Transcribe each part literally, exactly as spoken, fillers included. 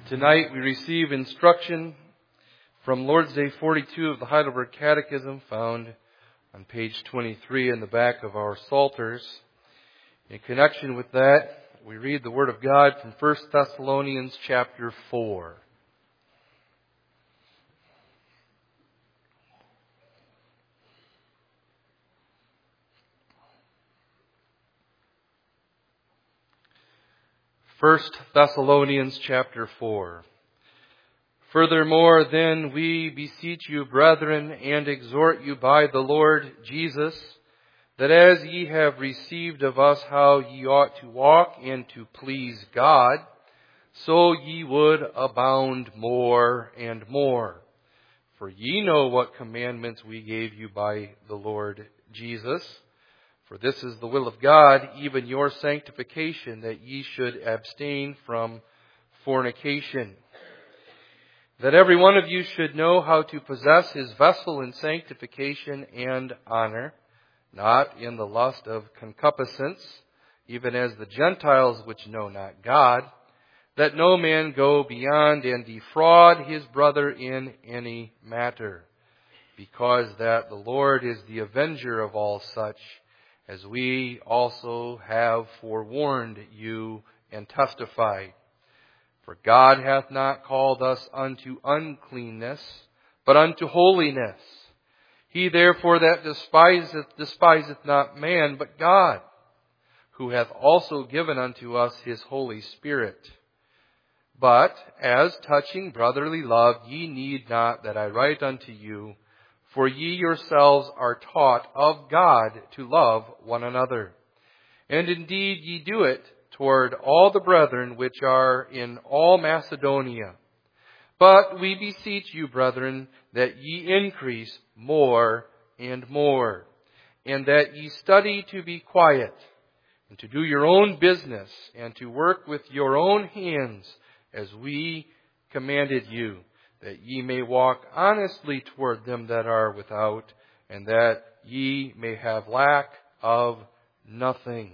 Tonight we receive instruction from Lord's Day forty-two of the Heidelberg Catechism, found on page twenty-three in the back of our Psalters. In connection with that, we read the Word of God from First Thessalonians chapter four. First Thessalonians chapter four. Furthermore, then we beseech you, brethren, and exhort you by the Lord Jesus, that as ye have received of us how ye ought to walk and to please God, so ye would abound more and more. For ye know what commandments we gave you by the Lord Jesus. For this is the will of God, even your sanctification, that ye should abstain from fornication. That every one of you should know how to possess his vessel in sanctification and honor, not in the lust of concupiscence, even as the Gentiles which know not God, that no man go beyond and defraud his brother in any matter, because that the Lord is the avenger of all such, as we also have forewarned you and testified. For God hath not called us unto uncleanness, but unto holiness. He therefore that despiseth, despiseth not man, but God, who hath also given unto us his Holy Spirit. But as touching brotherly love, ye need not that I write unto you, for ye yourselves are taught of God to love one another. And indeed ye do it toward all the brethren which are in all Macedonia. But we beseech you, brethren, that ye increase more and more, and that ye study to be quiet, and to do your own business, and to work with your own hands, as we commanded you, that ye may walk honestly toward them that are without, and that ye may have lack of nothing.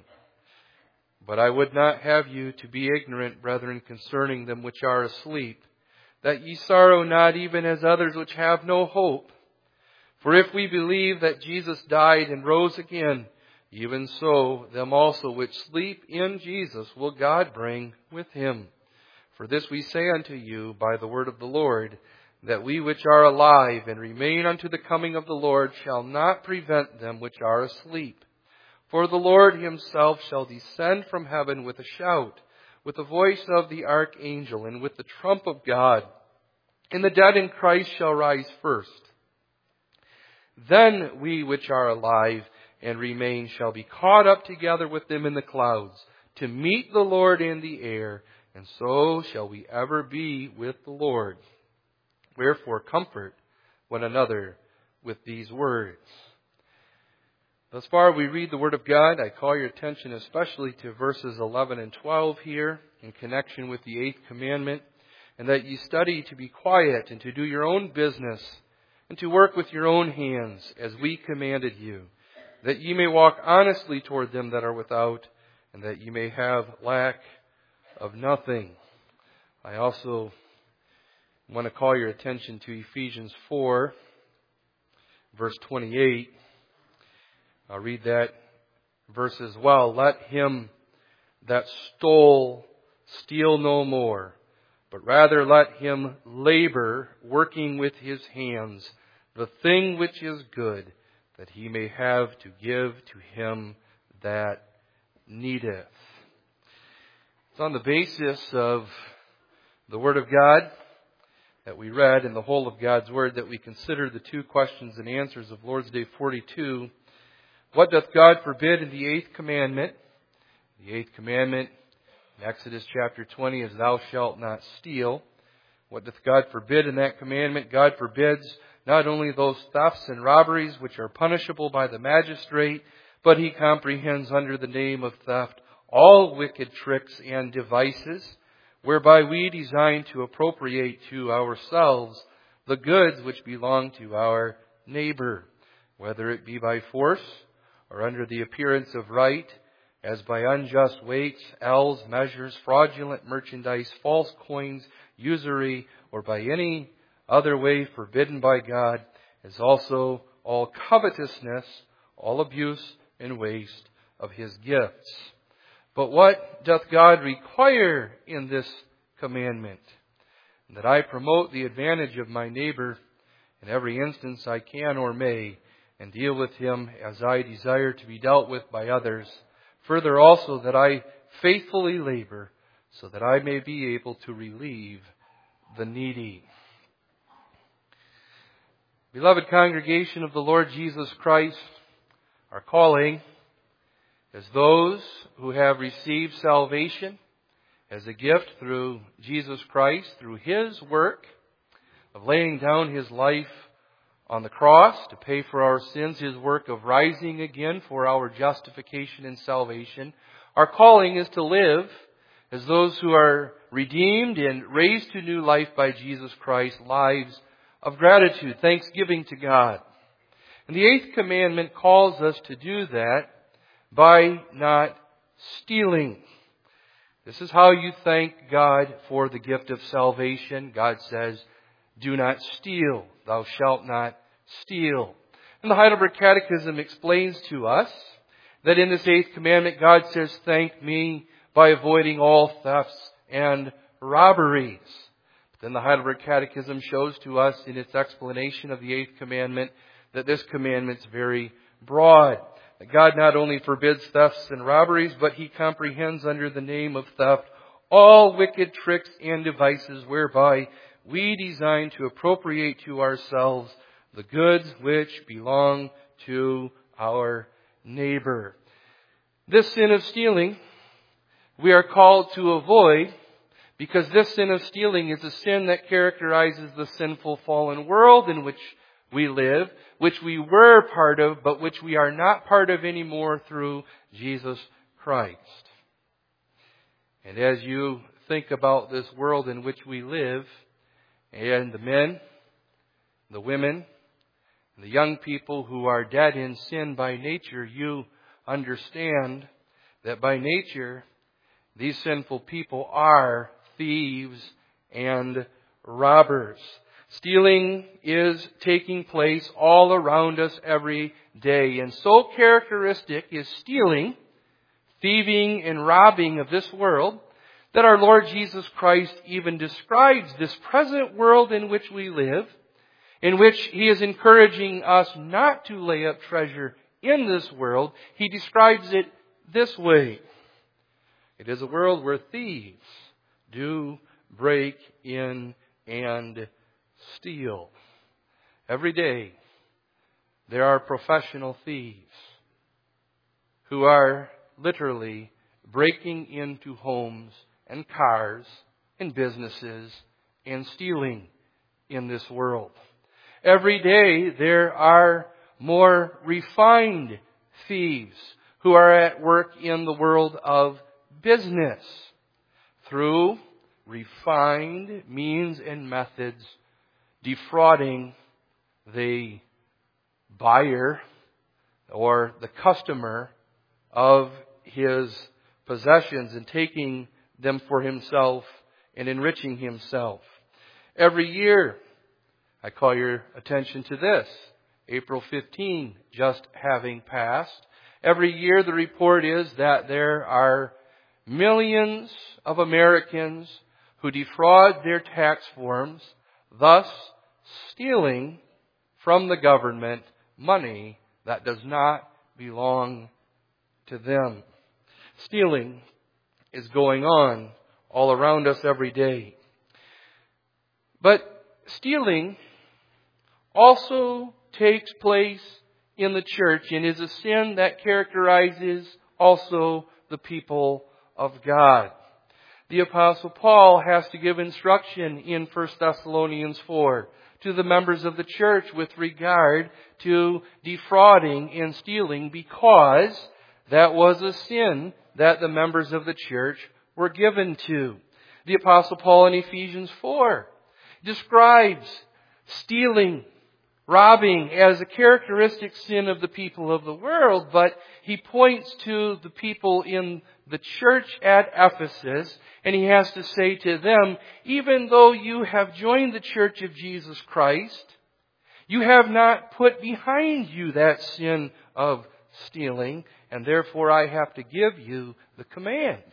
But I would not have you to be ignorant, brethren, concerning them which are asleep, that ye sorrow not even as others which have no hope. For if we believe that Jesus died and rose again, even so them also which sleep in Jesus will God bring with him. For this we say unto you by the word of the Lord, that we which are alive and remain unto the coming of the Lord shall not prevent them which are asleep. For the Lord himself shall descend from heaven with a shout, with the voice of the archangel, and with the trump of God. And the dead in Christ shall rise first. Then we which are alive and remain shall be caught up together with them in the clouds, to meet the Lord in the air, and so shall we ever be with the Lord. Wherefore comfort one another with these words. Thus far we read the Word of God. I call your attention especially to verses eleven and twelve here in connection with the eighth commandment, and that ye study to be quiet and to do your own business and to work with your own hands as we commanded you, that ye may walk honestly toward them that are without, and that ye may have lack of nothing. I also want to call your attention to Ephesians four, verse twenty-eight. I'll read that verse as well. Let him that stole steal no more, but rather let him labor, working with his hands, the thing which is good, that he may have to give to him that needeth. It's on the basis of the Word of God that we read in the whole of God's Word that we consider the two questions and answers of Lord's Day forty-two. What doth God forbid in the eighth commandment? The eighth commandment in Exodus chapter twenty is thou shalt not steal. What doth God forbid in that commandment? God forbids not only those thefts and robberies which are punishable by the magistrate, but he comprehends under the name of theft all wicked tricks and devices, whereby we design to appropriate to ourselves the goods which belong to our neighbor, whether it be by force or under the appearance of right, as by unjust weights, ells, measures, fraudulent merchandise, false coins, usury, or by any other way forbidden by God, as also all covetousness, all abuse and waste of His gifts. But what doth God require in this commandment? That I promote the advantage of my neighbor in every instance I can or may, and deal with him as I desire to be dealt with by others. Further also that I faithfully labor, so that I may be able to relieve the needy. Beloved congregation of the Lord Jesus Christ, our calling as those who have received salvation as a gift through Jesus Christ, through His work of laying down His life on the cross to pay for our sins, His work of rising again for our justification and salvation. Our calling is to live as those who are redeemed and raised to new life by Jesus Christ, lives of gratitude, thanksgiving to God. And the eighth commandment calls us to do that by not stealing. This is how you thank God for the gift of salvation. God says, do not steal. Thou shalt not steal. And the Heidelberg Catechism explains to us that in this eighth commandment, God says, thank me by avoiding all thefts and robberies. But then the Heidelberg Catechism shows to us in its explanation of the eighth commandment that this commandment is very broad. That God not only forbids thefts and robberies, but He comprehends under the name of theft all wicked tricks and devices whereby we design to appropriate to ourselves the goods which belong to our neighbor. This sin of stealing we are called to avoid, because this sin of stealing is a sin that characterizes the sinful fallen world in which we live, which we were part of, but which we are not part of anymore through Jesus Christ. And as you think about this world in which we live, and the men, the women, and the young people who are dead in sin by nature, you understand that by nature, these sinful people are thieves and robbers. Stealing is taking place all around us every day. And so characteristic is stealing, thieving, and robbing of this world that our Lord Jesus Christ even describes this present world in which we live, in which He is encouraging us not to lay up treasure in this world. He describes it this way. It is a world where thieves do break in and steal. Every day there are professional thieves who are literally breaking into homes and cars and businesses and stealing in this world. Every day there are more refined thieves who are at work in the world of business through refined means and methods, defrauding the buyer or the customer of his possessions and taking them for himself and enriching himself. Every year, I call your attention to this, April fifteenth just having passed. Every year the report is that there are millions of Americans who defraud their tax forms, thus stealing from the government money that does not belong to them. Stealing is going on all around us every day. But stealing also takes place in the church and is a sin that characterizes also the people of God. The Apostle Paul has to give instruction in First Thessalonians four to the members of the church with regard to defrauding and stealing, because that was a sin that the members of the church were given to. The Apostle Paul in Ephesians four describes stealing, robbing as a characteristic sin of the people of the world, but he points to the people in the church at Ephesus, and he has to say to them, even though you have joined the church of Jesus Christ, you have not put behind you that sin of stealing, and therefore I have to give you the command.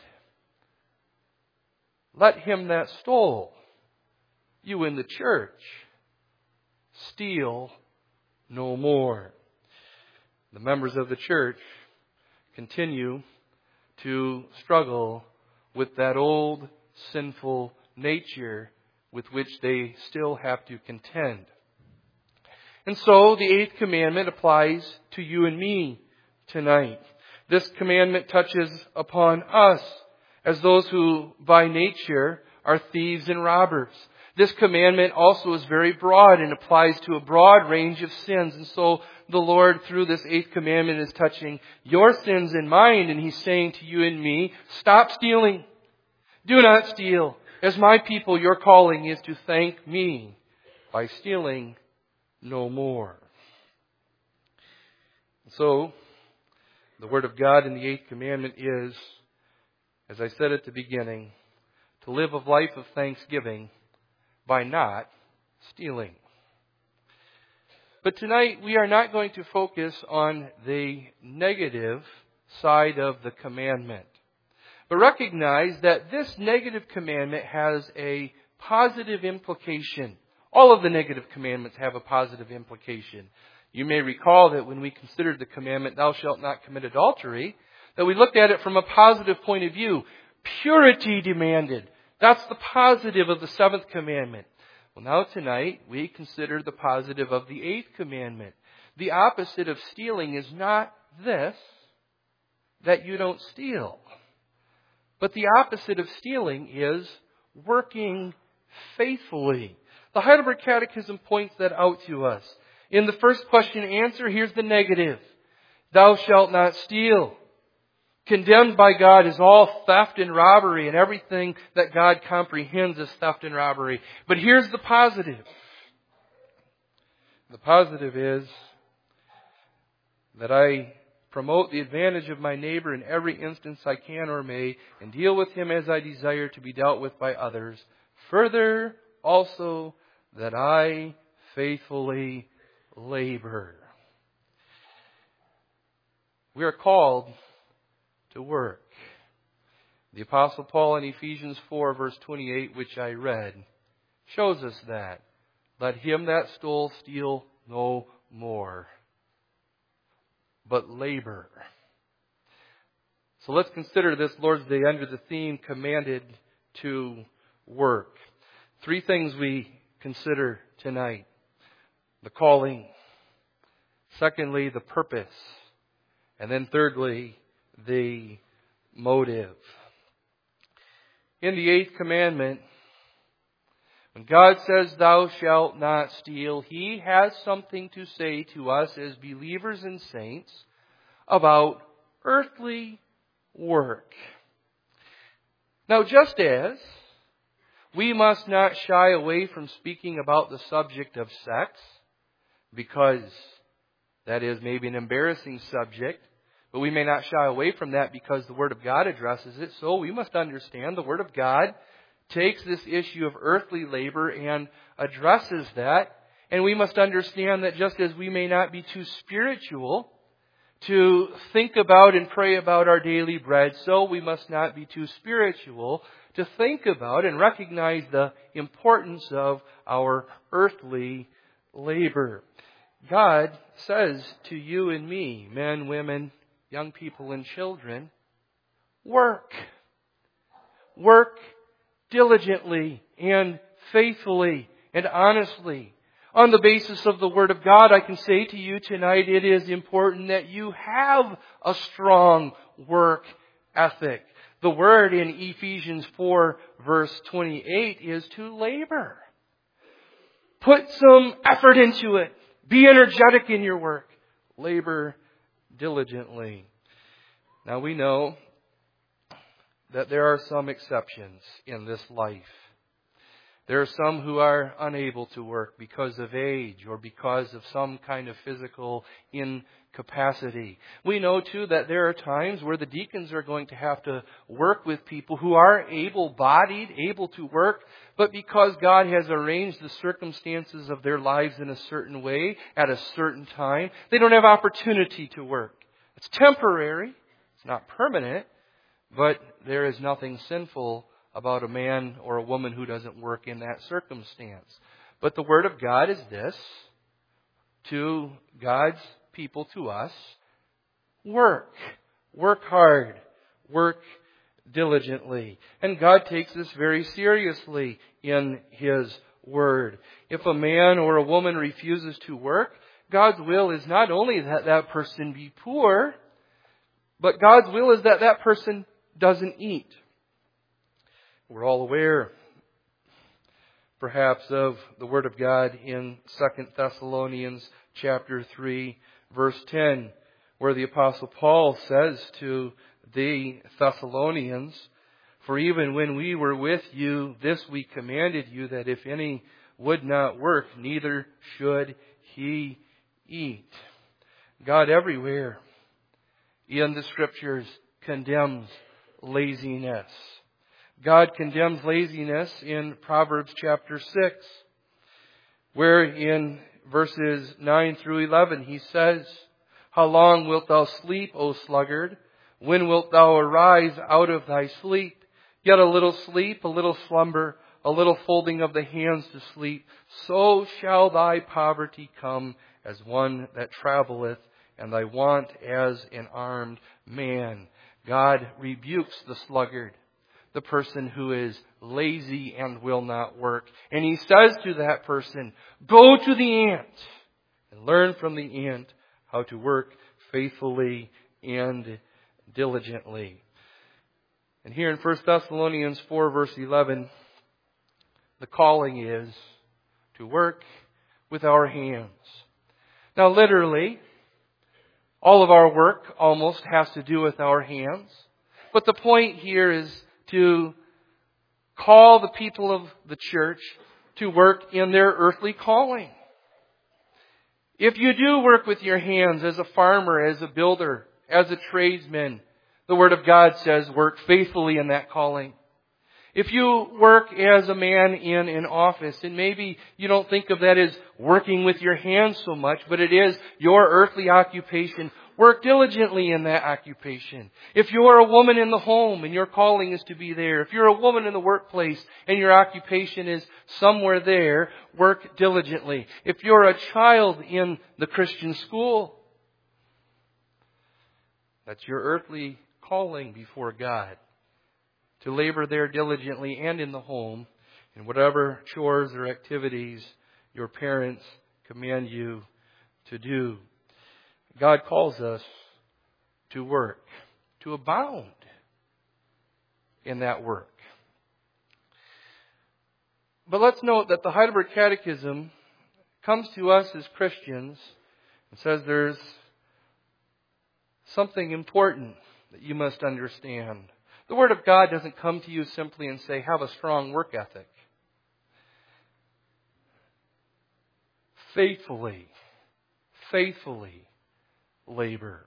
Let him that stole you in the church steal no more. The members of the church continue to struggle with that old sinful nature with which they still have to contend. And so the eighth commandment applies to you and me tonight. This commandment touches upon us as those who by nature are thieves and robbers. This commandment also is very broad and applies to a broad range of sins. And so the Lord, through this eighth commandment, is touching your sins and mine. And He's saying to you and me, stop stealing. Do not steal. As my people, your calling is to thank me by stealing no more. So, the Word of God in the eighth commandment is, as I said at the beginning, to live a life of thanksgiving by not stealing. But tonight we are not going to focus on the negative side of the commandment, but recognize that this negative commandment has a positive implication. All of the negative commandments have a positive implication. You may recall that when we considered the commandment, thou shalt not commit adultery, that we looked at it from a positive point of view. Purity demanded. That's the positive of the seventh commandment. Well, now tonight, we consider the positive of the eighth commandment. The opposite of stealing is not this, that you don't steal. But the opposite of stealing is working faithfully. The Heidelberg Catechism points that out to us. In the first question and answer, here's the negative. Thou shalt not steal. Condemned by God is all theft and robbery, and everything that God comprehends as theft and robbery. But here's the positive. The positive is that I promote the advantage of my neighbor in every instance I can or may, and deal with him as I desire to be dealt with by others. Further, also, that I faithfully labor. We are called to work. The Apostle Paul in Ephesians four verse twenty-eight, which I read, shows us that. Let him that stole steal no more, but labor. So let's consider this Lord's Day under the theme commanded to work. Three things we consider tonight. The calling. Secondly, the purpose. And then thirdly, the motive. In the eighth commandment, when God says, thou shalt not steal, He has something to say to us as believers and saints about earthly work. Now, just as we must not shy away from speaking about the subject of sex, because that is maybe an embarrassing subject, but we may not shy away from that because the Word of God addresses it. So we must understand the Word of God takes this issue of earthly labor and addresses that. And we must understand that just as we may not be too spiritual to think about and pray about our daily bread, so we must not be too spiritual to think about and recognize the importance of our earthly labor. God says to you and me, men, women, young people, and children, work. Work diligently and faithfully and honestly. On the basis of the Word of God, I can say to you tonight, it is important that you have a strong work ethic. The word in Ephesians four verse twenty-eight is to labor. Put some effort into it. Be energetic in your work. Labor diligently. Now we know that there are some exceptions in this life. There are some who are unable to work because of age or because of some kind of physical incapacity. We know, too, that there are times where the deacons are going to have to work with people who are able-bodied, able to work, but because God has arranged the circumstances of their lives in a certain way at a certain time, they don't have opportunity to work. It's temporary. It's not permanent, but there is nothing sinful about a man or a woman who doesn't work in that circumstance. But the Word of God is this, to God's people, to us, work. Work hard. Work diligently. And God takes this very seriously in His Word. If a man or a woman refuses to work, God's will is not only that that person be poor, but God's will is that that person doesn't eat. We're all aware, perhaps, of the Word of God in Second Thessalonians chapter three, verse ten, where the Apostle Paul says to the Thessalonians, "For even when we were with you, this we commanded you, that if any would not work, neither should he eat." God everywhere in the Scriptures condemns laziness. God condemns laziness in Proverbs chapter six, where in verses nine through eleven He says, "How long wilt thou sleep, O sluggard? When wilt thou arise out of thy sleep? Yet a little sleep, a little slumber, a little folding of the hands to sleep, so shall thy poverty come as one that travelleth, and thy want as an armed man." God rebukes the sluggard, the person who is lazy and will not work. And He says to that person, "Go to the ant and learn from the ant how to work faithfully and diligently." And here in First Thessalonians four, verse eleven, the calling is to work with our hands. Now, literally, all of our work almost has to do with our hands. But the point here is to call the people of the church to work in their earthly calling. If you do work with your hands as a farmer, as a builder, as a tradesman, the Word of God says work faithfully in that calling. If you work as a man in an office, and maybe you don't think of that as working with your hands so much, but it is your earthly occupation, work diligently in that occupation. If you're a woman in the home and your calling is to be there, if you're a woman in the workplace and your occupation is somewhere there, work diligently. If you're a child in the Christian school, that's your earthly calling before God, to labor there diligently, and in the home, in whatever chores or activities your parents command you to do. God calls us to work, to abound in that work. But let's note that the Heidelberg Catechism comes to us as Christians and says there's something important that you must understand. The Word of God doesn't come to you simply and say, have a strong work ethic. Faithfully, faithfully labor.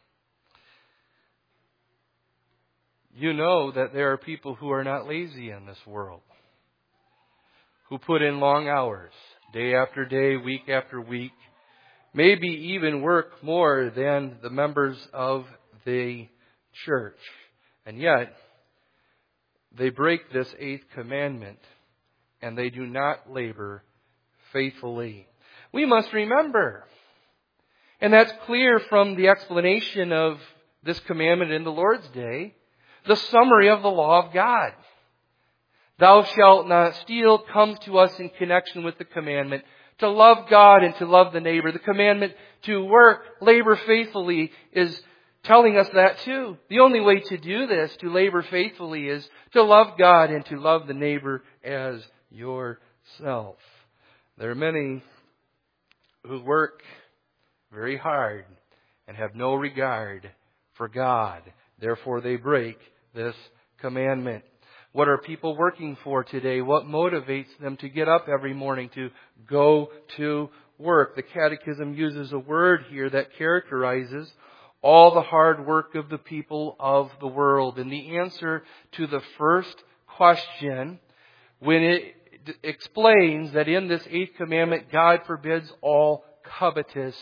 You know that there are people who are not lazy in this world, who put in long hours, day after day, week after week, maybe even work more than the members of the church. And yet, they break this eighth commandment, and they do not labor faithfully. We must remember, and that's clear from the explanation of this commandment in the Lord's Day, the summary of the law of God. Thou shalt not steal comes to us in connection with the commandment to love God and to love the neighbor. The commandment to work, labor faithfully, is telling us that too. The only way to do this, to labor faithfully, is to love God and to love the neighbor as yourself. There are many who work very hard and have no regard for God. Therefore, they break this commandment. What are people working for today? What motivates them to get up every morning to go to work? The Catechism uses a word here that characterizes all the hard work of the people of the world. And the answer to the first question, when it explains that in this eighth commandment, God forbids all covetousness.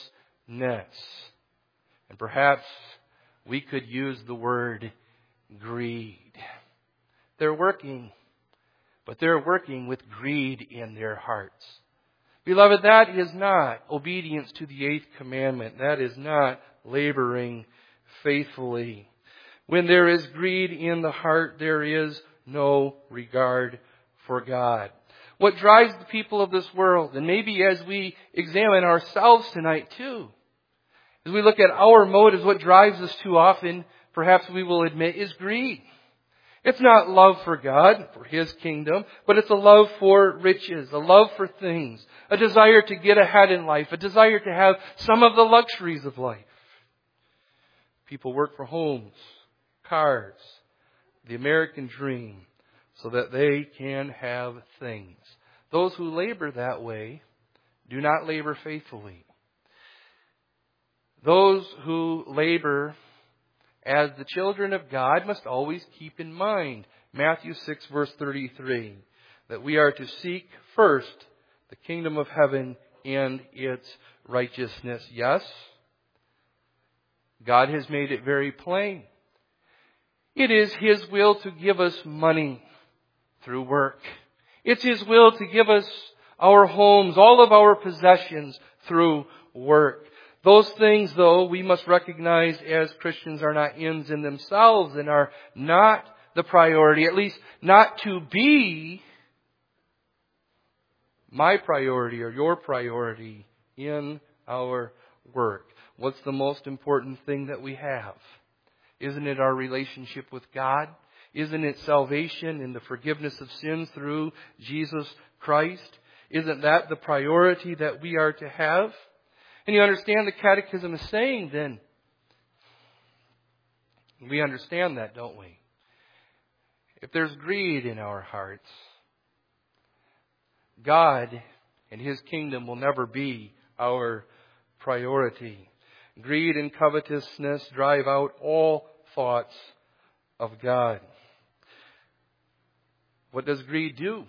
And perhaps we could use the word greed. They're working, but they're working with greed in their hearts. Beloved, that is not obedience to the eighth commandment. That is not laboring faithfully. When there is greed in the heart, there is no regard for God. What drives the people of this world, and maybe as we examine ourselves tonight too, as we look at our motives, what drives us too often, perhaps we will admit, is greed. It's not love for God, for His kingdom, but it's a love for riches, a love for things, a desire to get ahead in life, a desire to have some of the luxuries of life. People work for homes, cars, the American dream, so that they can have things. Those who labor that way do not labor faithfully. Those who labor as the children of God must always keep in mind Matthew six verse thirty-three, that we are to seek first the kingdom of heaven and its righteousness. Yes, God has made it very plain. It is His will to give us money through work. It's His will to give us our homes, all of our possessions through work. Those things, though, we must recognize as Christians are not ends in themselves and are not the priority, at least not to be my priority or your priority in our work. What's the most important thing that we have? Isn't it our relationship with God? Isn't it salvation and the forgiveness of sins through Jesus Christ? Isn't that the priority that we are to have? And you understand the Catechism is saying then, we understand that, don't we? If there's greed in our hearts, God and His kingdom will never be our priority. Greed and covetousness drive out all thoughts of God. What does greed do?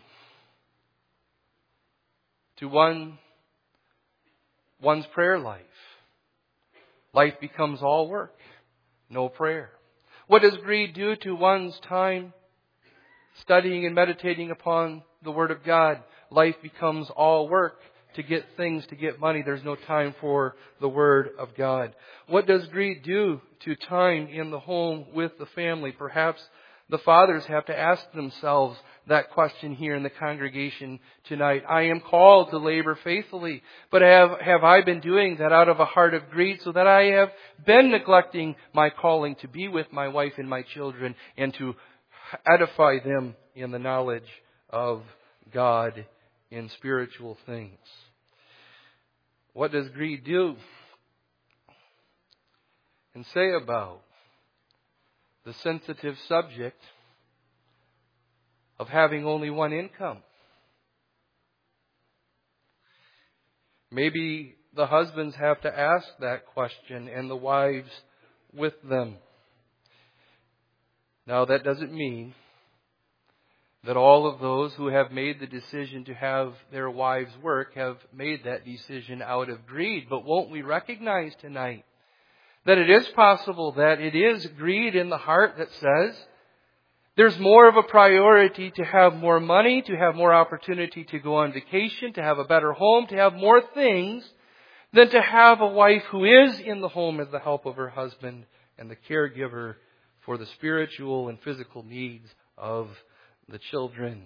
To one, one's prayer life. Life becomes all work, no prayer. What does greed do to one's time studying and meditating upon the Word of God? Life becomes all work. To get things, to get money, there's no time for the Word of God. What does greed do to time in the home with the family? Perhaps the fathers have to ask themselves that question here in the congregation tonight. I am called to labor faithfully, but have, have I been doing that out of a heart of greed, so that I have been neglecting my calling to be with my wife and my children and to edify them in the knowledge of God in spiritual things? What does greed do and say about the sensitive subject of having only one income? Maybe the husbands have to ask that question and the wives with them. Now, that doesn't mean that all of those who have made the decision to have their wives work have made that decision out of greed. But won't we recognize tonight that it is possible that it is greed in the heart that says there's more of a priority to have more money, to have more opportunity to go on vacation, to have a better home, to have more things, than to have a wife who is in the home as the help of her husband and the caregiver for the spiritual and physical needs of the children.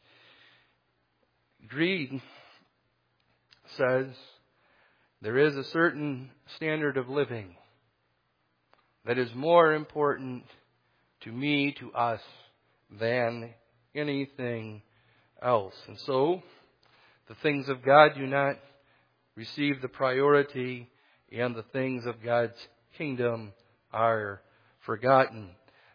Greed says there is a certain standard of living that is more important to me, to us, than anything else. And so, the things of God do not receive the priority, and the things of God's kingdom are forgotten.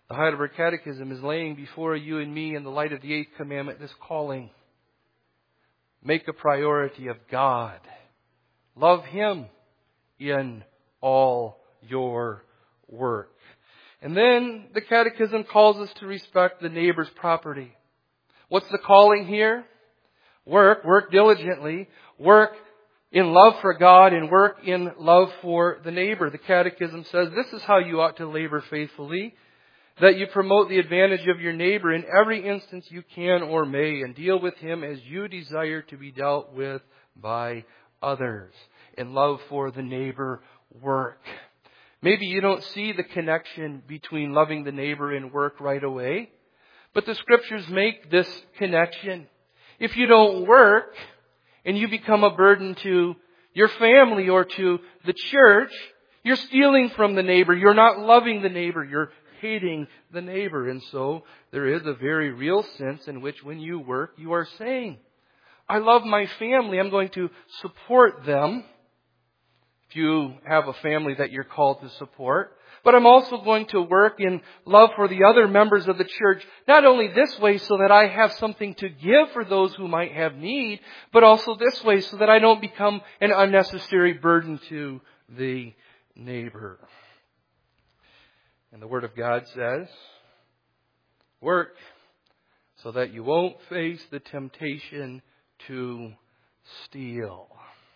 The Heidelberg Catechism is laying before you and me in the light of the eighth commandment this calling. Make a priority of God. Love Him in all your work. And then the Catechism calls us to respect the neighbor's property. What's the calling here? Work, work diligently, work in love for God and work in love for the neighbor. The Catechism says this is how you ought to labor faithfully, that you promote the advantage of your neighbor in every instance you can or may, and deal with him as you desire to be dealt with by others. In love for the neighbor, work. Maybe you don't see the connection between loving the neighbor and work right away, but the Scriptures make this connection. If you don't work and you become a burden to your family or to the church, you're stealing from the neighbor. You're not loving the neighbor. You're hating the neighbor. And so there is a very real sense in which when you work, you are saying, I love my family. I'm going to support them. If you have a family that you're called to support. But I'm also going to work in love for the other members of the church, not only this way so that I have something to give for those who might have need, but also this way so that I don't become an unnecessary burden to the neighbor. And the Word of God says, work so that you won't face the temptation to steal.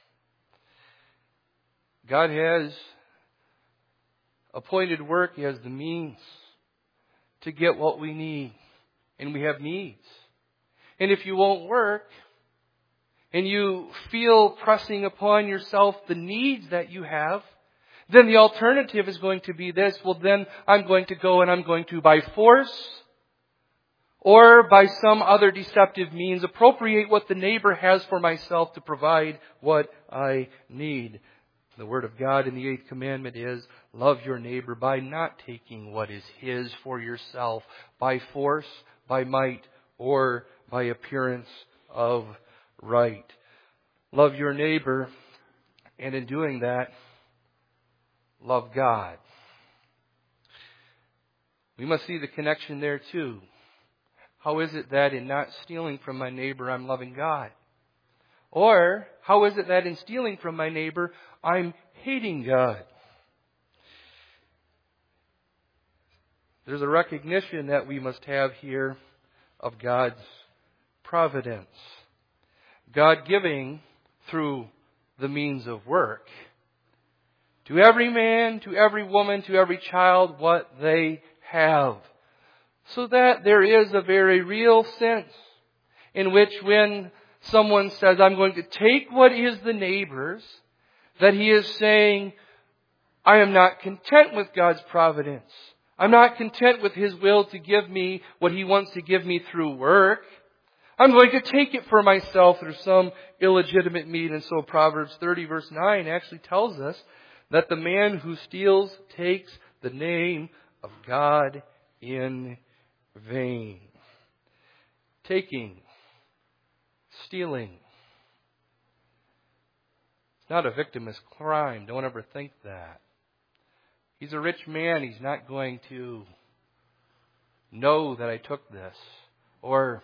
God has appointed work as the means to get what we need. And we have needs. And if you won't work, and you feel pressing upon yourself the needs that you have, then the alternative is going to be this. Well, then I'm going to go and I'm going to, by force or by some other deceptive means, appropriate what the neighbor has for myself to provide what I need. The Word of God in the eighth commandment is, love your neighbor by not taking what is his for yourself, by force, by might, or by appearance of right. Love your neighbor, and in doing that, love God. We must see the connection there too. How is it that in not stealing from my neighbor, I'm loving God? Or, how is it that in stealing from my neighbor, I'm hating God? There's a recognition that we must have here of God's providence. God giving through the means of work to every man, to every woman, to every child what they have. So that there is a very real sense in which when someone says, I'm going to take what is the neighbor's, that he is saying, I am not content with God's providence. I'm not content with His will to give me what He wants to give me through work. I'm going to take it for myself through some illegitimate means. And so Proverbs thirty verse nine actually tells us that the man who steals takes the name of God in vain. Taking, stealing. It's not a victimless crime. Don't ever think that. He's a rich man. He's not going to know that I took this. Or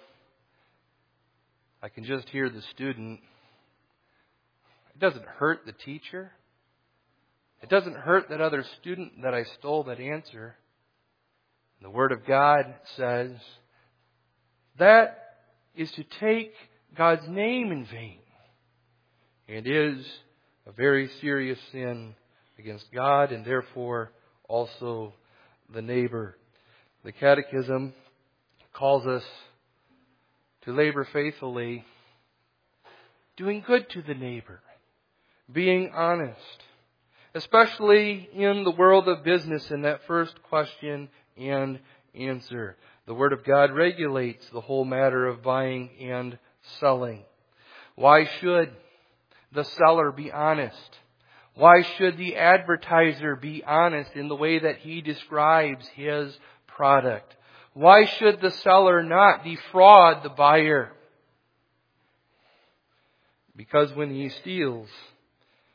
I can just hear the student. It doesn't hurt the teacher. It doesn't hurt that other student that I stole that answer. The Word of God says that is to take God's name in vain. It is a very serious sin against God and therefore also the neighbor. The Catechism calls us to labor faithfully, doing good to the neighbor, being honest, especially in the world of business in that first question and answer. The Word of God regulates the whole matter of buying and selling. Why should the seller be honest? Why should the advertiser be honest in the way that he describes his product? Why should the seller not defraud the buyer? Because when he steals,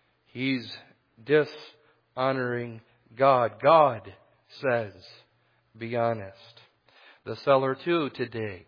he's dishonoring God. God says, be honest. The seller too today,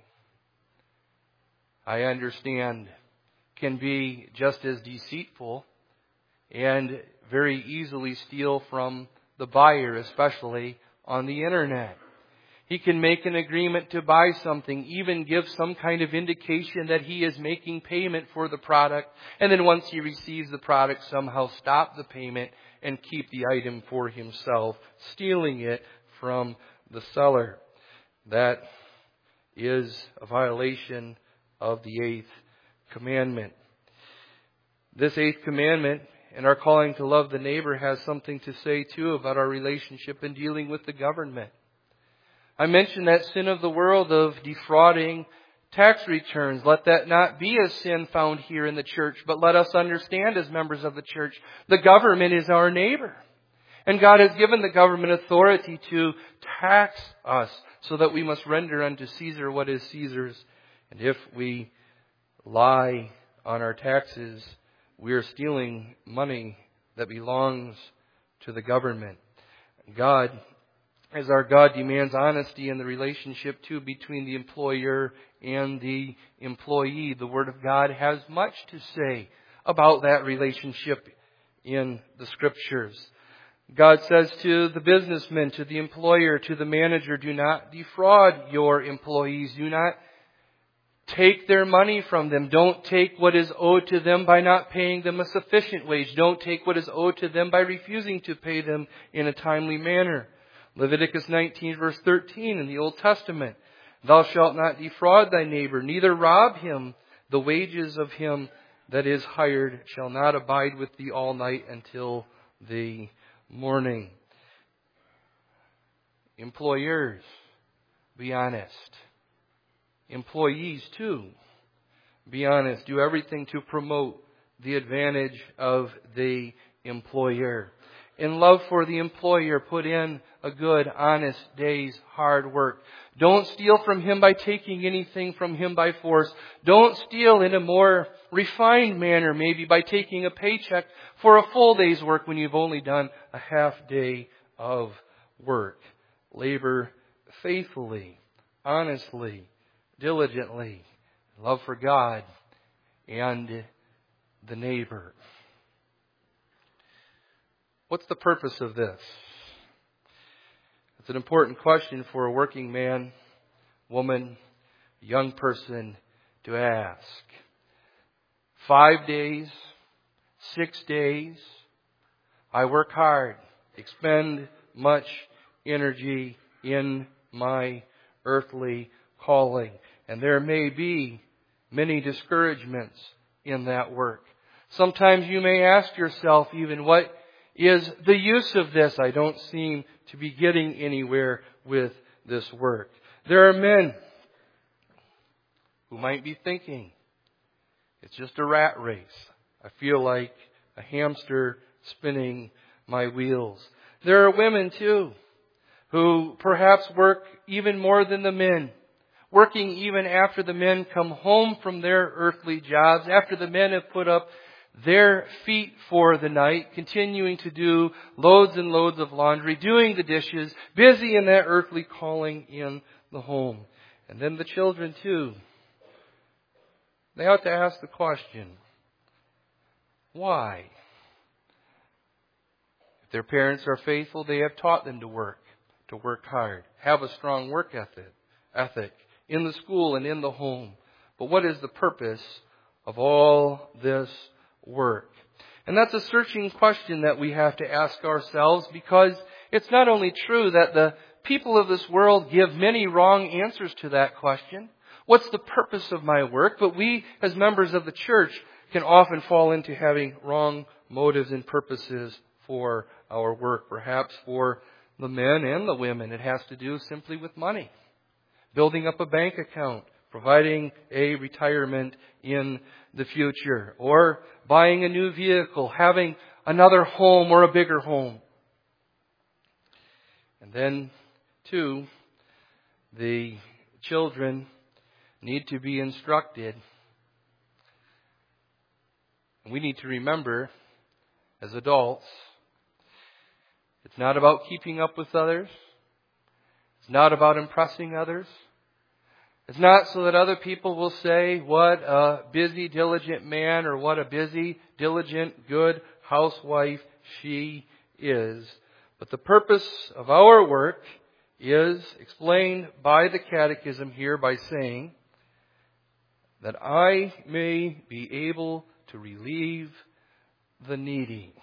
I understand, can be just as deceitful and very easily steal from the buyer, especially on the internet. He can make an agreement to buy something, even give some kind of indication that he is making payment for the product, and then once he receives the product, somehow stop the payment and keep the item for himself, stealing it from the seller. That is a violation of the eighth commandment. This eighth commandment and our calling to love the neighbor has something to say too about our relationship in dealing with the government. I mentioned that sin of the world of defrauding tax returns. Let that not be a sin found here in the church, but let us understand as members of the church, the government is our neighbor. And God has given the government authority to tax us so that we must render unto Caesar what is Caesar's. And if we lie on our taxes, we are stealing money that belongs to the government. God, as our God, demands honesty in the relationship too between the employer and the employee. The Word of God has much to say about that relationship in the Scriptures. God says to the businessman, to the employer, to the manager, do not defraud your employees. Do not take their money from them. Don't take what is owed to them by not paying them a sufficient wage. Don't take what is owed to them by refusing to pay them in a timely manner. Leviticus nineteen verse thirteen in the Old Testament. Thou shalt not defraud thy neighbor, neither rob him. The wages of him that is hired shall not abide with thee all night until the morning. Employers, be honest. Employees too, be honest. Do everything to promote the advantage of the employer. In love for the employer, put in a good, honest day's hard work. Don't steal from him by taking anything from him by force. Don't steal in a more refined manner, maybe by taking a paycheck for a full day's work when you've only done a half day of work. Labor faithfully, honestly, diligently. Love for God and the neighbor. What's the purpose of this? It's an important question for a working man, woman, young person to ask. Five days, six days, I work hard, expend much energy in my earthly calling. And there may be many discouragements in that work. Sometimes you may ask yourself even, what is the use of this? I don't seem to be getting anywhere with this work. There are men who might be thinking, it's just a rat race. I feel like a hamster spinning my wheels. There are women too who perhaps work even more than the men, working even after the men come home from their earthly jobs, after the men have put up their feet for the night, continuing to do loads and loads of laundry, doing the dishes, busy in that earthly calling in the home. And then the children too. They ought to ask the question, why? If their parents are faithful, they have taught them to work, to work hard, have a strong work ethic, ethic in the school and in the home. But what is the purpose of all this work? And that's a searching question that we have to ask ourselves, because it's not only true that the people of this world give many wrong answers to that question. What's the purpose of my work? But we, as members of the church, can often fall into having wrong motives and purposes for our work. Perhaps for the men and the women, it has to do simply with money. Building up a bank account, providing a retirement in the future, or buying a new vehicle, having another home or a bigger home. And then, too, the children need to be instructed. We need to remember, as adults, it's not about keeping up with others. It's not about impressing others. It's not so that other people will say what a busy, diligent man or what a busy, diligent, good housewife she is. But the purpose of our work is explained by the Catechism here by saying that I may be able to relieve the needy.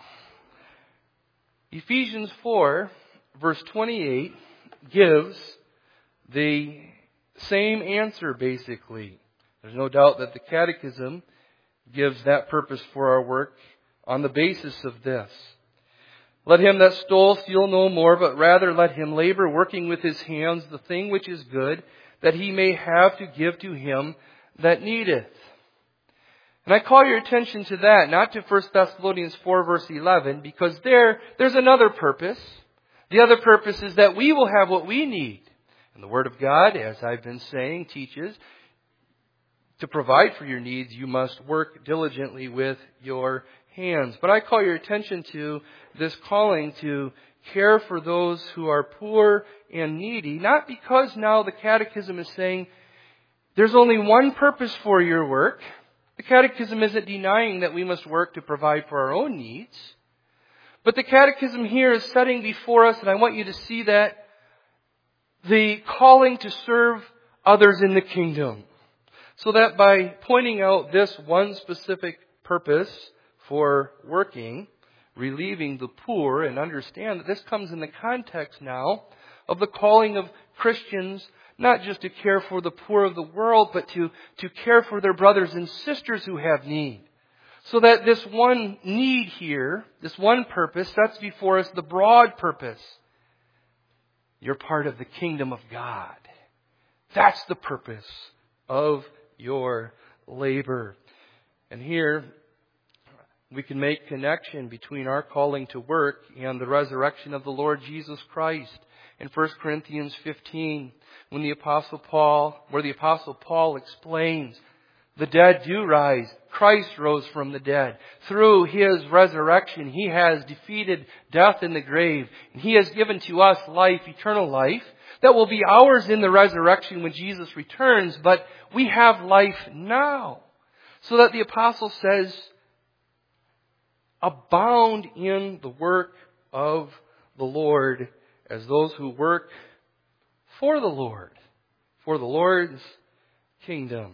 Ephesians four, verse twenty-eight, gives the same answer, basically. There's no doubt that the Catechism gives that purpose for our work on the basis of this. Let him that stole steal no more, but rather let him labor, working with his hands the thing which is good, that he may have to give to him that needeth. And I call your attention to that, not to First Thessalonians four, verse eleven, because there, there's another purpose. The other purpose is that we will have what we need. And the Word of God, as I've been saying, teaches to provide for your needs, you must work diligently with your hands. But I call your attention to this calling to care for those who are poor and needy, not because now the Catechism is saying there's only one purpose for your work. The Catechism isn't denying that we must work to provide for our own needs. But the Catechism here is setting before us, and I want you to see that, the calling to serve others in the kingdom. So that by pointing out this one specific purpose for working, relieving the poor, and understand that this comes in the context now of the calling of Christians not just to care for the poor of the world, but to, to care for their brothers and sisters who have need. So that this one need here, this one purpose, sets before us the broad purpose. You're part of the kingdom of God. That's the purpose of your labor. And here we can make connection between our calling to work and the resurrection of the Lord Jesus Christ. In First Corinthians fifteen, when the Apostle Paul, where the Apostle Paul explains, the dead do rise. Christ rose from the dead. Through His resurrection, He has defeated death in the grave. And He has given to us life, eternal life, that will be ours in the resurrection when Jesus returns. But we have life now. So that the Apostle says, abound in the work of the Lord as those who work for the Lord, for the Lord's kingdom.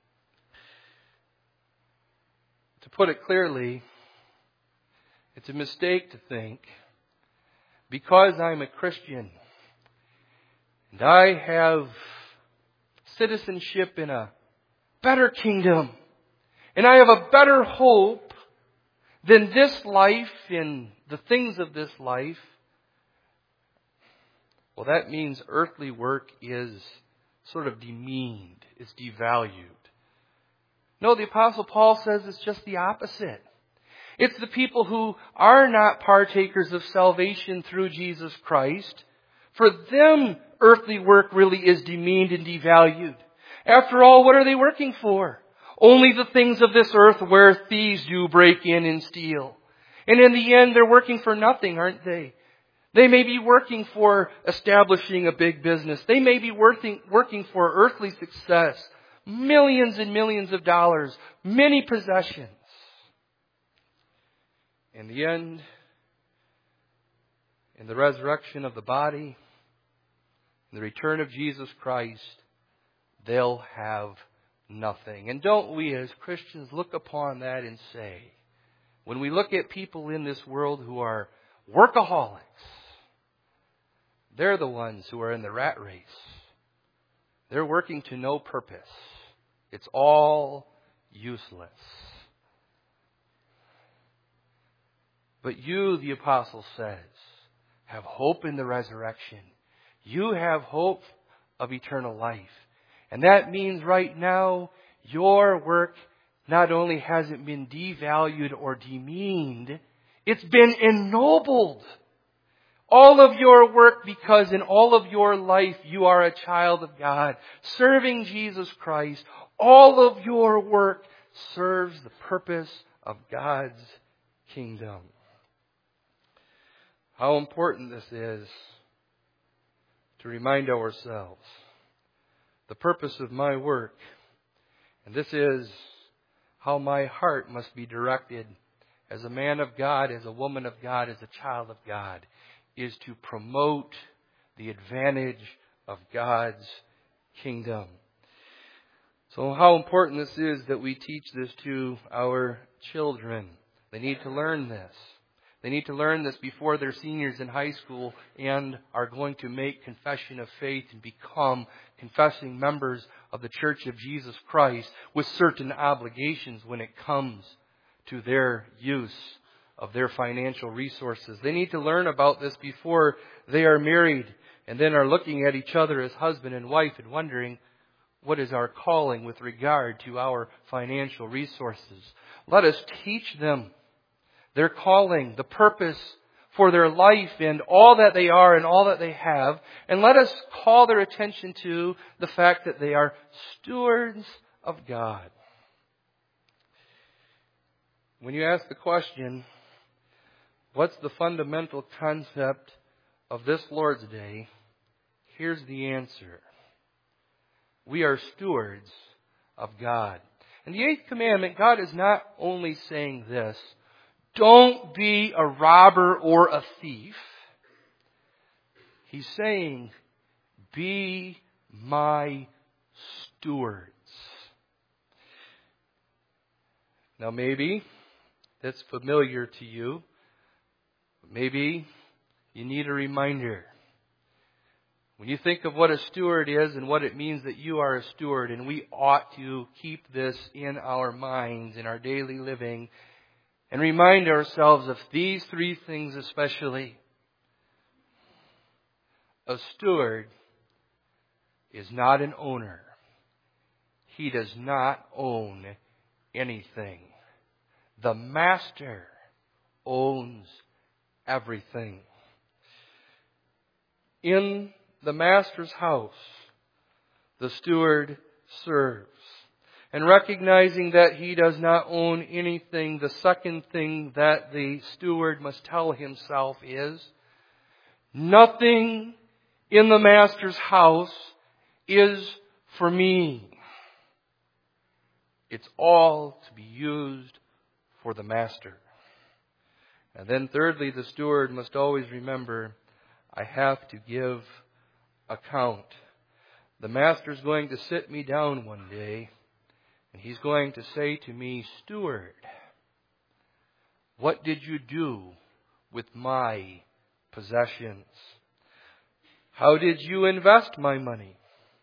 To put it clearly, it's a mistake to think, because I'm a Christian and I have citizenship in a better kingdom and I have a better hope than this life and the things of this life, well, that means earthly work is sort of demeaned, it's devalued. No, the Apostle Paul says it's just the opposite. It's the people who are not partakers of salvation through Jesus Christ. For them, earthly work really is demeaned and devalued. After all, what are they working for? Only the things of this earth where thieves do break in and steal. And in the end, they're working for nothing, aren't they? They may be working for establishing a big business. They may be working, working for earthly success. Millions and millions of dollars. Many possessions. In the end, in the resurrection of the body, in the return of Jesus Christ, they'll have nothing. And don't we as Christians look upon that and say, when we look at people in this world who are workaholics, they're the ones who are in the rat race. They're working to no purpose. It's all useless. But you, the apostle says, have hope in the resurrection. You have hope of eternal life. And that means right now, your work not only hasn't been devalued or demeaned, it's been ennobled. All of your work, because in all of your life you are a child of God, serving Jesus Christ, all of your work serves the purpose of God's kingdom. How important this is to remind ourselves the purpose of my work, and this is how my heart must be directed as a man of God, as a woman of God, as a child of God, is to promote the advantage of God's kingdom. So how important this is that we teach this to our children. They need to learn this. They need to learn this before they're seniors in high school and are going to make confession of faith and become confessing members of the Church of Jesus Christ with certain obligations when it comes to their use of their financial resources. They need to learn about this before they are married and then are looking at each other as husband and wife and wondering, what is our calling with regard to our financial resources? Let us teach them their calling, the purpose for their life and all that they are and all that they have. And let us call their attention to the fact that they are stewards of God. When you ask the question, what's the fundamental concept of this Lord's Day? Here's the answer. We are stewards of God. In the eighth commandment, God is not only saying this, don't be a robber or a thief. He's saying, be my stewards. Now maybe that's familiar to you. Maybe you need a reminder. When you think of what a steward is and what it means that you are a steward, and we ought to keep this in our minds, in our daily living, and remind ourselves of these three things especially. A steward is not an owner. He does not own anything. The master owns everything. In the master's house, the steward serves. And recognizing that he does not own anything, the second thing that the steward must tell himself is, nothing in the master's house is for me. It's all to be used for the master. And then thirdly, the steward must always remember, I have to give account. The master's going to sit me down one day, and he's going to say to me, steward, what did you do with my possessions? How did you invest my money?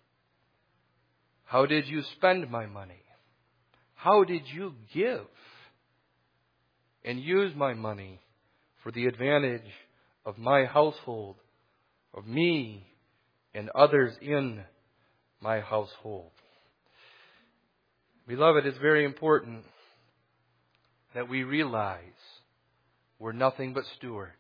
How did you spend my money? How did you give and use my money for the advantage of my household, of me and others in my household? Beloved, it's very important that we realize we're nothing but stewards.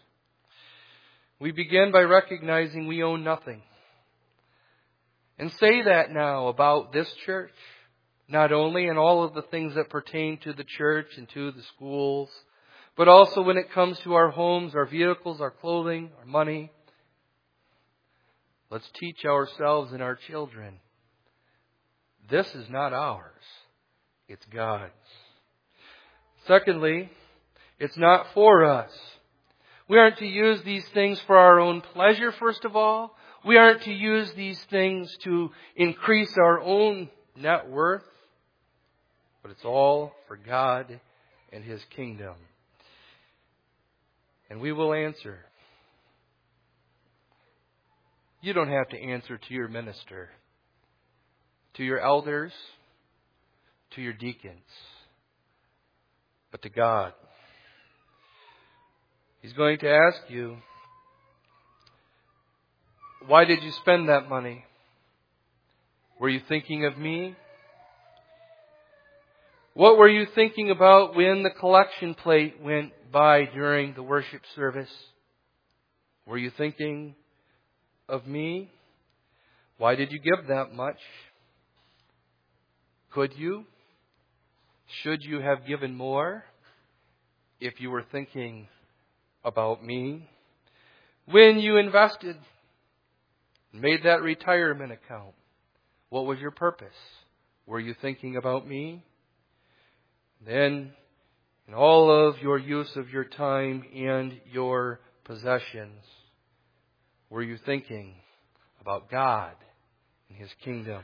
We begin by recognizing we own nothing. And say that now about this church, not only in all of the things that pertain to the church and to the schools, but also when it comes to our homes, our vehicles, our clothing, our money. Let's teach ourselves and our children, this is not ours, it's God's. Secondly, it's not for us. We aren't to use these things for our own pleasure, first of all. We aren't to use these things to increase our own net worth. But it's all for God and His kingdom. And we will answer. You don't have to answer to your minister, to your elders, to your deacons, but to God. He's going to ask you, why did you spend that money? Were you thinking of me? What were you thinking about when the collection plate went by during the worship service? Were you thinking of me? Why did you give that much? Could you? Should you have given more if you were thinking about me? When you invested, made that retirement account, what was your purpose? Were you thinking about me? Then, in all of your use of your time and your possessions, were you thinking about God and His kingdom?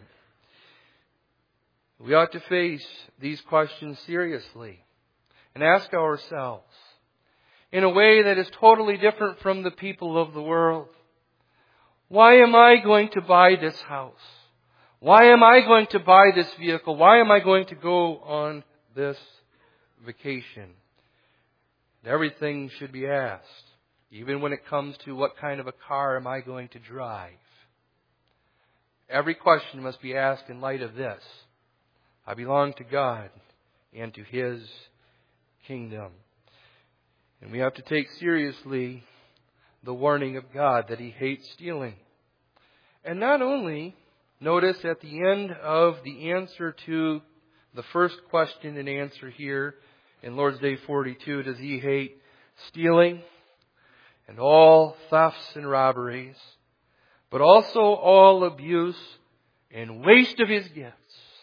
We ought to face these questions seriously and ask ourselves, in a way that is totally different from the people of the world, why am I going to buy this house? Why am I going to buy this vehicle? Why am I going to go on this vacation? Everything should be asked, even when it comes to what kind of a car am I going to drive. Every question must be asked in light of this. I belong to God and to His kingdom. And we have to take seriously the warning of God that He hates stealing. And not only, notice at the end of the answer to the first question and answer here in Lord's Day forty-two, does He hate stealing and all thefts and robberies, but also all abuse and waste of His gifts.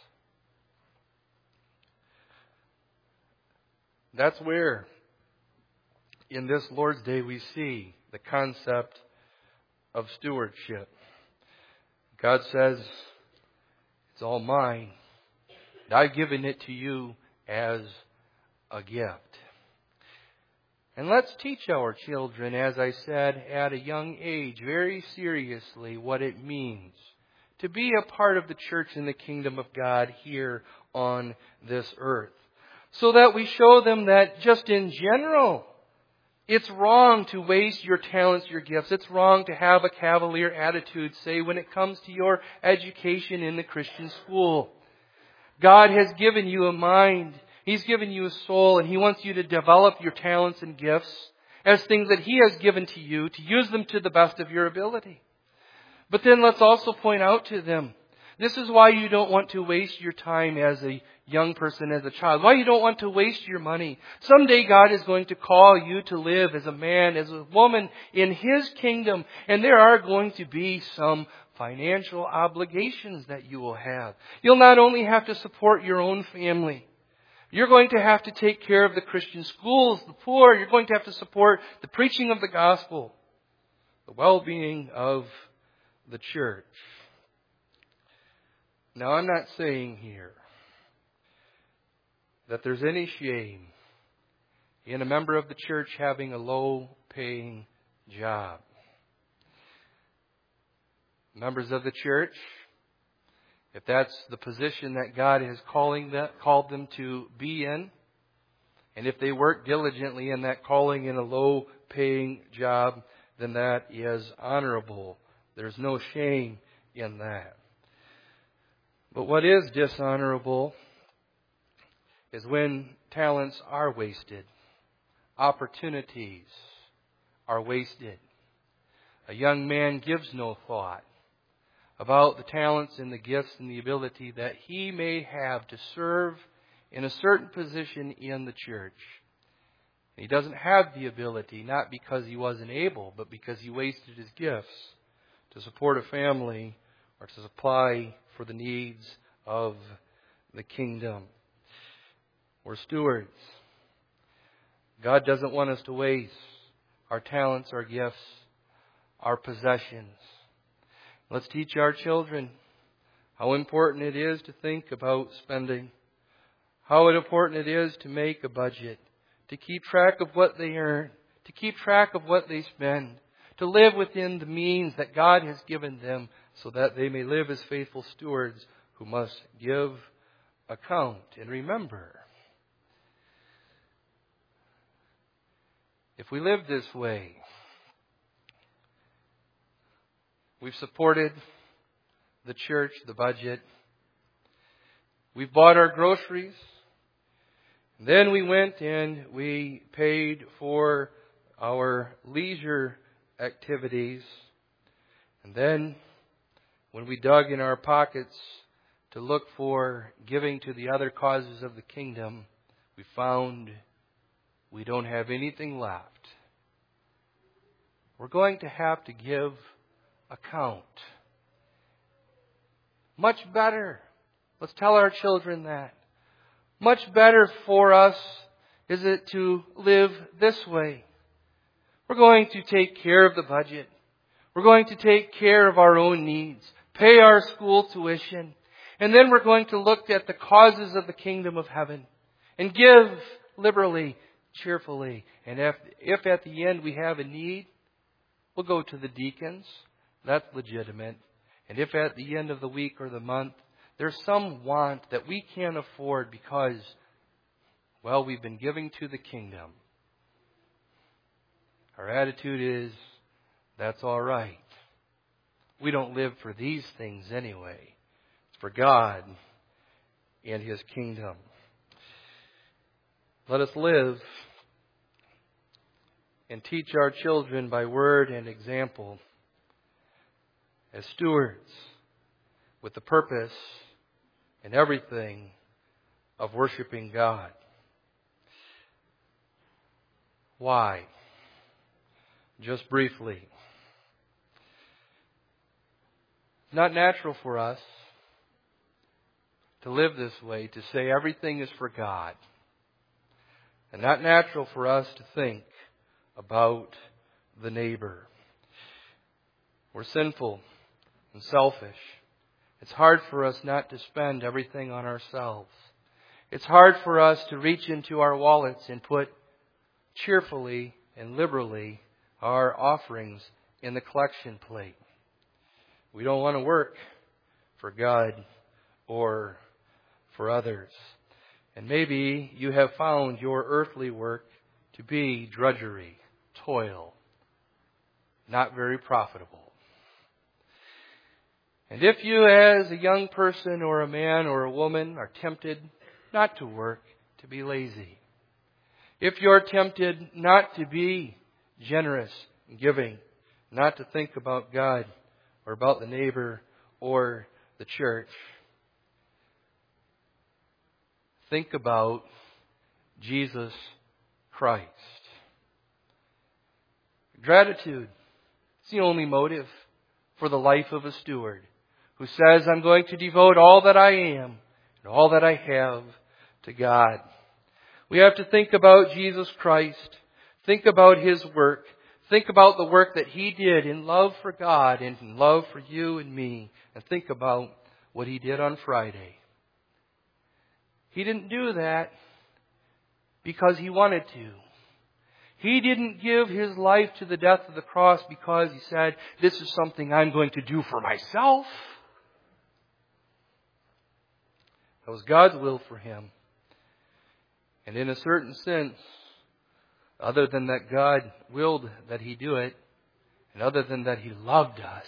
That's where, in this Lord's Day, we see the concept of stewardship. God says, it's all mine. And I've given it to you as a gift. And let's teach our children, as I said, at a young age, very seriously what it means to be a part of the church in the kingdom of God here on this earth. So that we show them that just in general, it's wrong to waste your talents, your gifts. It's wrong to have a cavalier attitude, say, when it comes to your education in the Christian school. God has given you a mind. He's given you a soul, and He wants you to develop your talents and gifts as things that He has given to you, to use them to the best of your ability. But then let's also point out to them, this is why you don't want to waste your time as a young person, as a child. Why you don't want to waste your money. Someday God is going to call you to live as a man, as a woman in His kingdom. And there are going to be some financial obligations that you will have. You'll not only have to support your own family. You're going to have to take care of the Christian schools, the poor. You're going to have to support the preaching of the gospel, the well-being of the church. Now, I'm not saying here that there's any shame in a member of the church having a low-paying job. Members of the church, if that's the position that God is calling that, called them to be in, and if they work diligently in that calling in a low-paying job, then that is honorable. There's no shame in that. But what is dishonorable is when talents are wasted, opportunities are wasted. A young man gives no thought about the talents and the gifts and the ability that he may have to serve in a certain position in the church. He doesn't have the ability, not because he wasn't able, but because he wasted his gifts to support a family or to supply for the needs of the kingdom. We're stewards. God doesn't want us to waste our talents, our gifts, our possessions. Let's teach our children how important it is to think about spending, how important it is to make a budget, to keep track of what they earn, to keep track of what they spend, to live within the means that God has given them so that they may live as faithful stewards who must give account. And remember, if we live this way, we've supported the church, the budget, we've bought our groceries, then we went and we paid for our leisure activities, and then when we dug in our pockets to look for giving to the other causes of the kingdom, we found we don't have anything left. We're going to have to give account Much better. Let's tell our children that. Much better for us is it to live this way. We're going to take care of the budget. We're going to take care of our own needs, pay our school tuition, and then we're going to look at the causes of the kingdom of heaven and give liberally, cheerfully. And if, if at the end we have a need, we'll go to the deacons. That's legitimate. And if at the end of the week or the month there's some want that we can't afford because, well, we've been giving to the kingdom, our attitude is, that's all right. We don't live for these things anyway. It's for God and His kingdom. Let us live and teach our children by word and example as stewards with the purpose and everything of worshiping God. Why? Just briefly. It's not natural for us to live this way, to say everything is for God. And not natural for us to think about the neighbor. We're sinful and selfish. It's hard for us not to spend everything on ourselves. It's hard for us to reach into our wallets and put cheerfully and liberally our offerings in the collection plate. We don't want to work for God or for others. And maybe you have found your earthly work to be drudgery, toil, not very profitable. And if you as a young person or a man or a woman are tempted not to work, to be lazy. If you're tempted not to be generous and giving, not to think about God or about the neighbor or the church, think about Jesus Christ. Gratitude is the only motive for the life of a steward who says, I'm going to devote all that I am and all that I have to God. We have to think about Jesus Christ. Think about His work. Think about the work that He did in love for God and in love for you and me. And think about what He did on Friday. He didn't do that because He wanted to. He didn't give His life to the death of the cross because He said, this is something I'm going to do for myself. That was God's will for Him. And in a certain sense, other than that God willed that He do it, and other than that He loved us,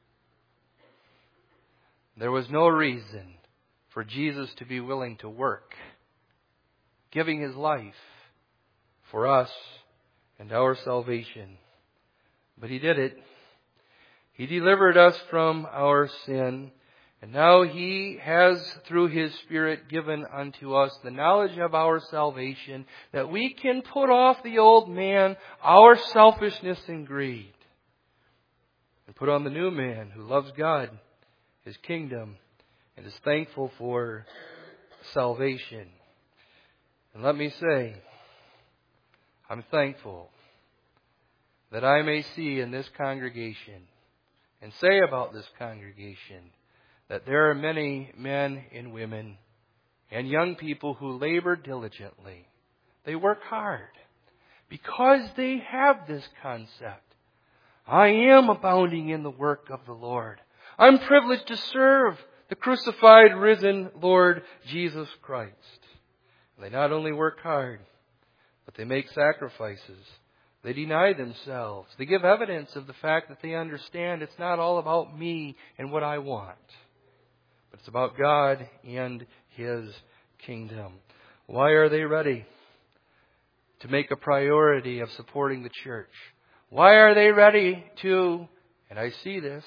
there was no reason for Jesus to be willing to work, giving His life for us and our salvation. But He did it. He delivered us from our sin. And now He has, through His Spirit, given unto us the knowledge of our salvation, that we can put off the old man, our selfishness and greed, and put on the new man who loves God, His kingdom, and is thankful for salvation. And let me say, I'm thankful that I may see in this congregation and say about this congregation that there are many men and women and young people who labor diligently. They work hard because they have this concept. I am abounding in the work of the Lord. I'm privileged to serve the crucified, risen Lord Jesus Christ. They not only work hard, but they make sacrifices. They deny themselves. They give evidence of the fact that they understand it's not all about me and what I want, but it's about God and His kingdom. Why are they ready to make a priority of supporting the church? Why are they ready to, and I see this,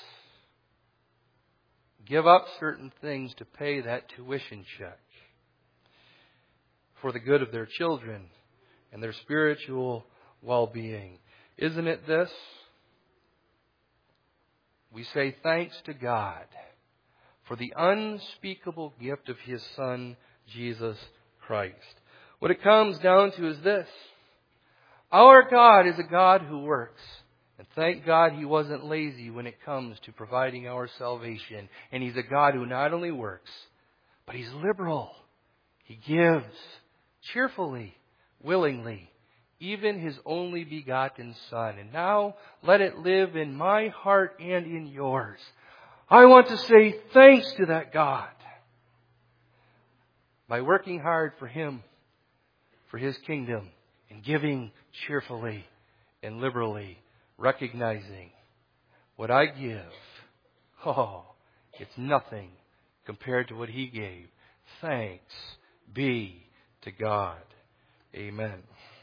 give up certain things to pay that tuition check for the good of their children and their spiritual well-being? Isn't it this? We say thanks to God for the unspeakable gift of His Son, Jesus Christ. What it comes down to is this. Our God is a God who works. And thank God He wasn't lazy when it comes to providing our salvation. And He's a God who not only works, but He's liberal. He gives cheerfully, willingly, even His only begotten Son. And now let it live in my heart and in yours. I want to say thanks to that God by working hard for Him, for His kingdom, and giving cheerfully and liberally, recognizing what I give, oh, it's nothing compared to what He gave. Thanks be to God. Amen.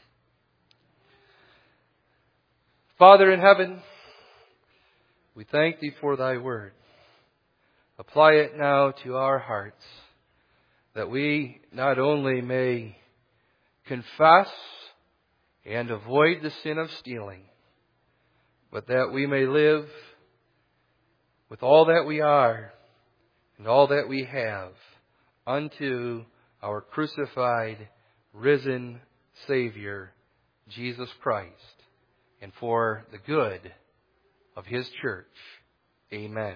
Father in heaven, we thank Thee for Thy word. Apply it now to our hearts, that we not only may confess and avoid the sin of stealing, but that we may live with all that we are and all that we have unto our crucified, risen Savior, Jesus Christ, and for the good of His church. Amen.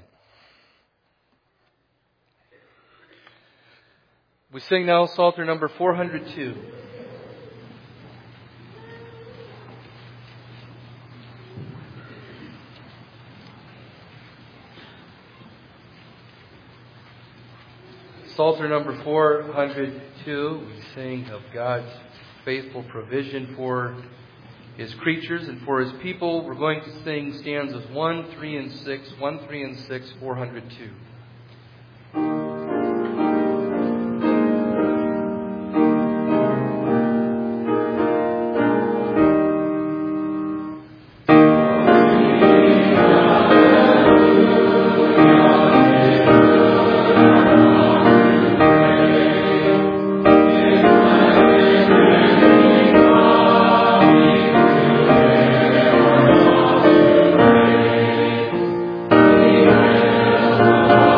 We sing now Psalter number four hundred two. Psalter number four hundred two, we sing of God's faithful provision for His creatures and for His people. We're going to sing stanzas one, three, and six. one, three, and six, four hundred two. Oh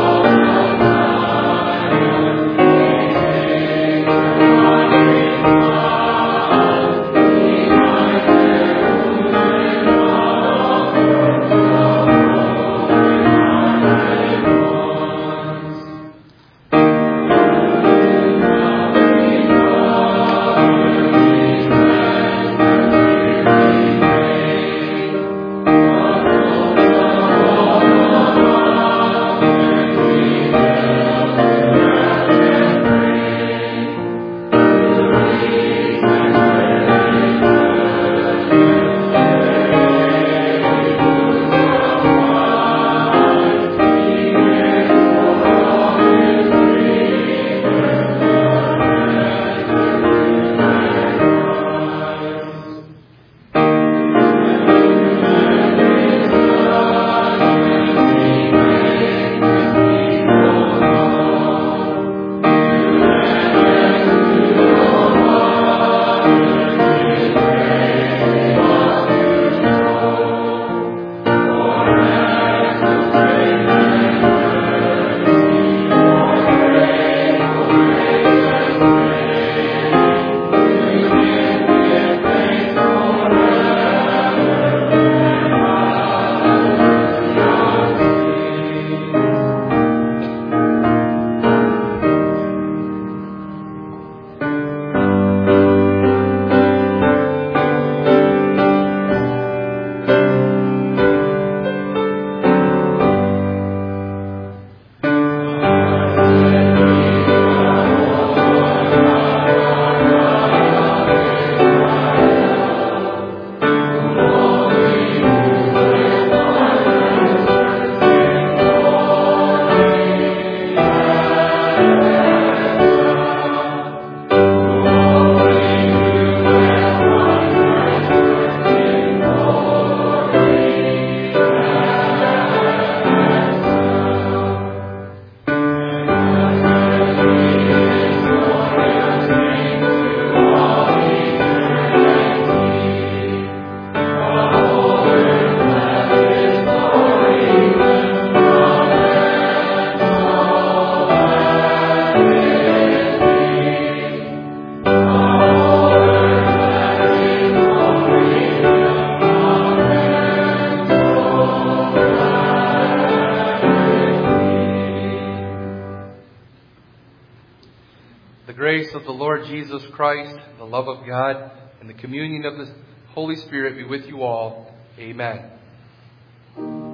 The grace of the Lord Jesus Christ, the love of God, and the communion of the Holy Spirit be with you all. Amen.